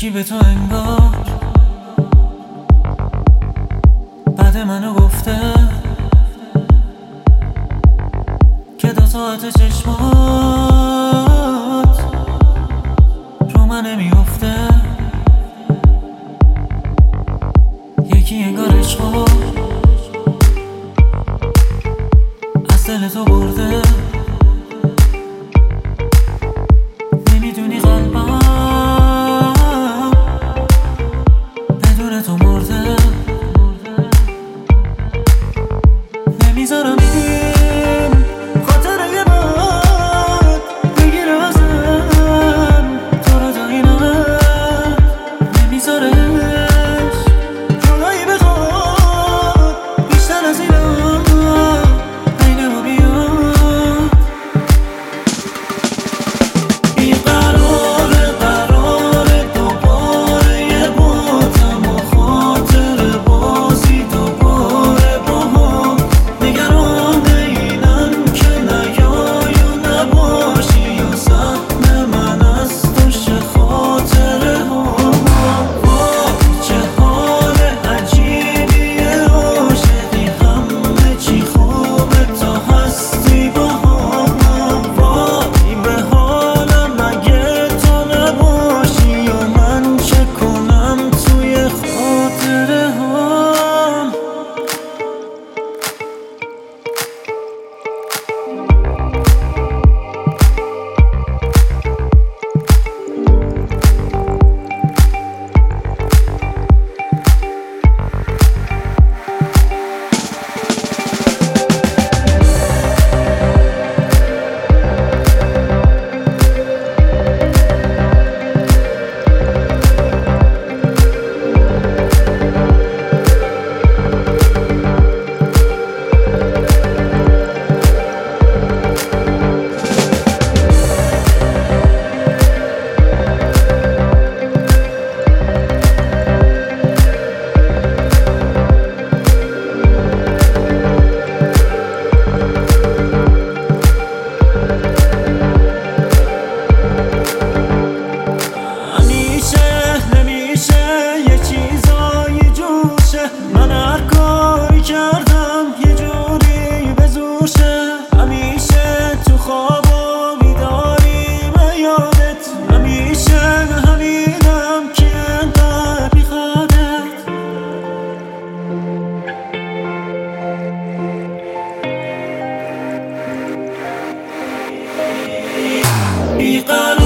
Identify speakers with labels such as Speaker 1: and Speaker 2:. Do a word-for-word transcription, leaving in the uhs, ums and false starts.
Speaker 1: یکی به تو انگار بعد منو گفته که دو ساعت چشمات رو من نمیافته. یکی انگار عشقو از دل تو برده، نمیدونی قلبم بدون تو مرده. نمیذارم این خاطره یه باد بگیره ازم تو رو تا این حد. نمیذارش جدایی بخواد بیشتر از اینا بین ما بیاد. این قراره قراره دوباره یه باتم و خاطر بازی دوباره با هم. نگران اینم که نیای و نباشی یا سهم من از تو شه خاطره ها. وای چه حال عجیبیه عاشقی، همه چی خوبه تا هستی با هم. وای به حالم اگه تو نباشی یا من چه کنم توی خاطره هام. من هر کاری کردم یه جوری به زور شه. همیشه تو خواب و بیداری به یادت، همیشه همینم که انقدر بیخوادت. بیقرار